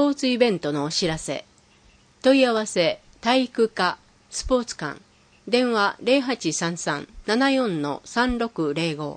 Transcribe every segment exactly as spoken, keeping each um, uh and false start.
ポーツイベントのお知らせ。問い合わせ体育科スポーツ館。電話 ゼロはちさんさん ななよん さんろくゼロご。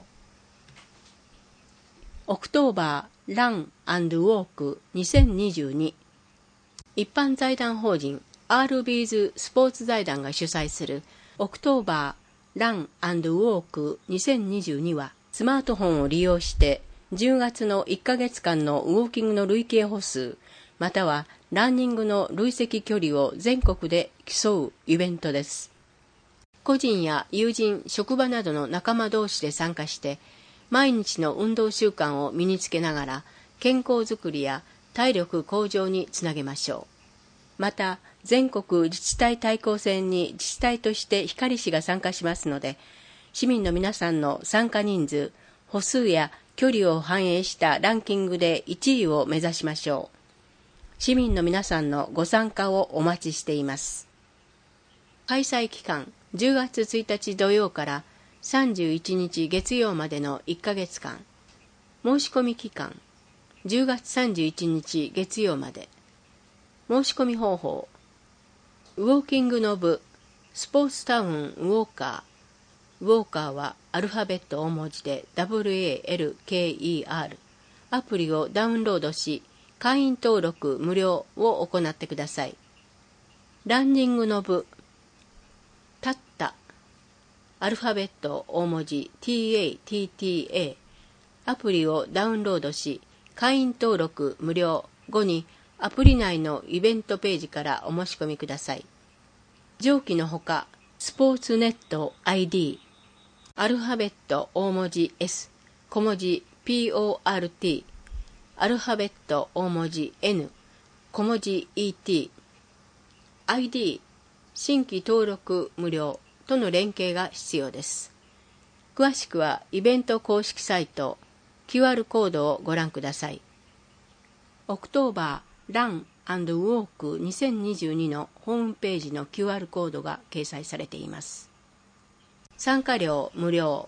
オクトーバーラン&ウォークにせんにじゅうに。一般財団法人 アールビーズ スポーツ財団が主催するオクトーバーラン&ウォークにせんにじゅうには、スマートフォンを利用してじゅうがつのいっかげつかんのウォーキングの累計歩数またはランニングの累積距離を全国で競うイベントです。個人や友人、職場などの仲間同士で参加して毎日の運動習慣を身につけながら健康づくりや体力向上につなげましょう。また全国自治体対抗戦に自治体として光市が参加しますので、市民の皆さんの参加人数、歩数や距離を反映したランキングでいちいを目指しましょう。市民の皆さんのご参加をお待ちしています。開催期間じゅうがつついたち土曜からさんじゅういちにち月曜までのいっかげつかん。申し込み期間じゅうがつさんじゅういちにち月曜まで。申し込み方法。ウォーキングの部スポーツタウンウォーカー。ウォーカーはアルファベット大文字で ダブリューエーエルケーイーアール。アプリをダウンロードし会員登録無料を行ってください。ランニングの部立ったアルファベット大文字 タッタ。アプリをダウンロードし会員登録無料後にアプリ内のイベントページからお申し込みください。上記のほかスポーツネット アイディー アルファベット大文字 S 小文字 ピーオーアールティー アルファベット大文字 N 小文字 イーティー アイディー 新規登録無料との連携が必要です。詳しくはイベント公式サイト キューアール コードをご覧ください。オクトーバーラン&ウォークにせんにじゅうにのホームページの キューアール コードが掲載されています。参加料無料。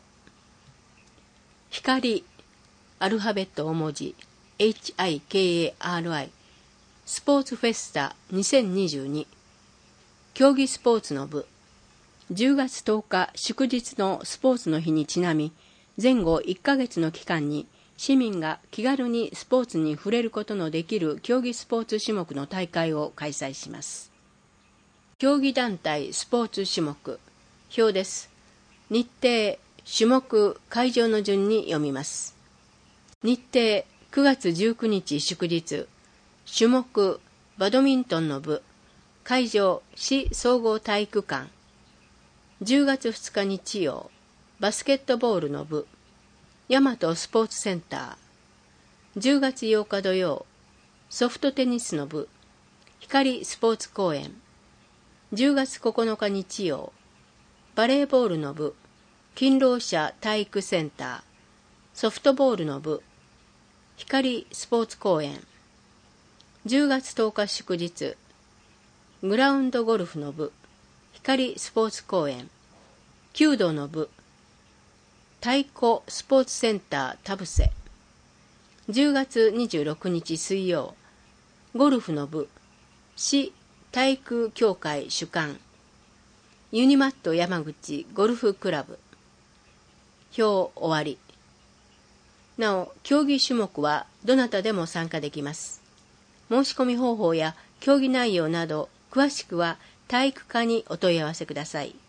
光アルファベット大文字エイチアイケーエーアールアイ スポーツフェスタにせんにじゅうに。競技スポーツの部じゅうがつとおか祝日のスポーツの日にちなみ、前後いっかげつの期間に市民が気軽にスポーツに触れることのできる競技スポーツ種目の大会を開催します。競技団体スポーツ種目表です。日程、種目、会場の順に読みます。日程くがつじゅうくにち祝日。種目バドミントンの部。会場市総合体育館。じゅうがつふつか日曜。バスケットボールの部。大和スポーツセンター。じゅうがつようか土曜。ソフトテニスの部。光スポーツ公園。じゅうがつここのか日曜。バレーボールの部。勤労者体育センター。ソフトボールの部。光スポーツ公園。じゅうがつとおか祝日。グラウンドゴルフの部。光スポーツ公園。弓道の部。太鼓スポーツセンター田伏。じゅうがつにじゅうろくにち水曜。ゴルフの部。市体育協会主管。ユニマット山口ゴルフクラブ。表終わり。なお、競技種目はどなたでも参加できます。申し込み方法や競技内容など詳しくは体育課にお問い合わせください。